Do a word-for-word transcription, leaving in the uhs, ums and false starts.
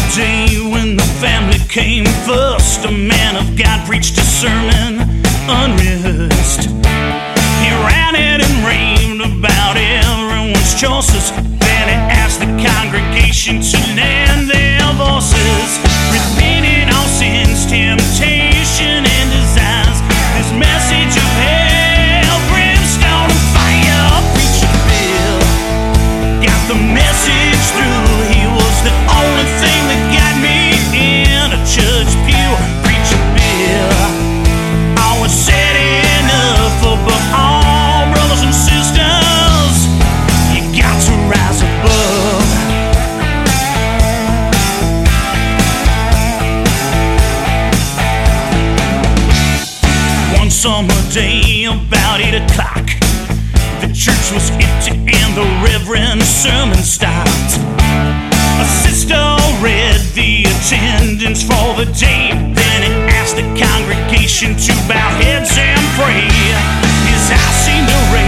day when the family came first, a man of God preached a sermon, unrehearsed. He ranted and raved about everyone's choices. Then he asked the congregation to lend their voices, repeating all sin's temptation and desires. This message of hell, brimstone and fire. Preacher Bill got the message through. He was the only thing that got me in a church pew. Preacher Bill always said enough above all, brothers and sisters, you got to rise above. One summer day about eight o'clock, the church was empty and the reverend sermon stopped. A sister read the attendance for the day, then it asked the congregation to bow heads and pray. His eyes seemed to raise